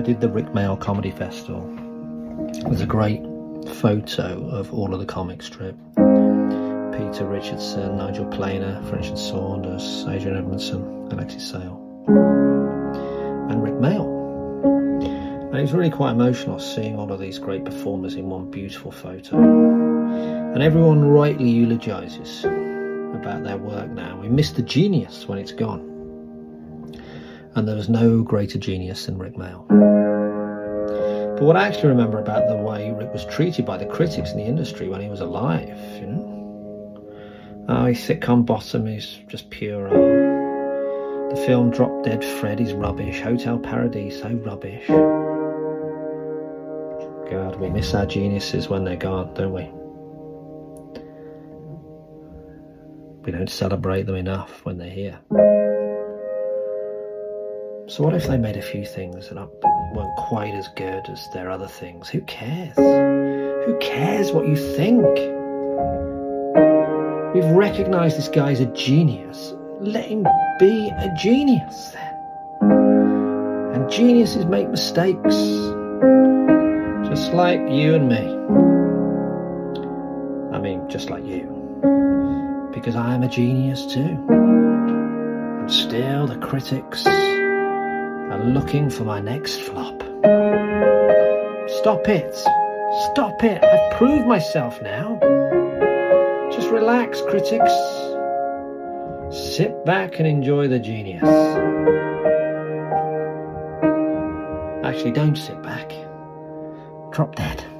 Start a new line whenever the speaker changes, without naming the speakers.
did the Rik Mayall Comedy Festival, there's a great photo of all of the comic strip. Peter Richardson, Nigel Planer, French Saunders, Adrian Edmondson, Alexis Sale, and Rik Mayall. And it was really quite emotional seeing all of these great performers in one beautiful photo. And everyone rightly eulogises about their work now. We miss the genius when it's gone. And there was no greater genius than Rik Mayall. But what I actually remember about the way Rik was treated by the critics in the industry when he was alive, you know? Oh, his sitcom bottom is just pure art. The film Drop Dead Fred is rubbish. Hotel Paradiso, rubbish. God, we miss our geniuses when they're gone, don't we? We don't celebrate them enough when they're here. So what if they made a few things that weren't quite as good as their other things? Who cares? Who cares what you think? We've recognised this guy's a genius. Let him be a genius then. And geniuses make mistakes. Just like you and me. I mean, just like you. Because I'm a genius too. And still the critics are looking for my next flop. Stop it. Stop it. I've proved myself now. Just relax, critics. Sit back and enjoy the genius. Actually, don't sit back. Drop dead.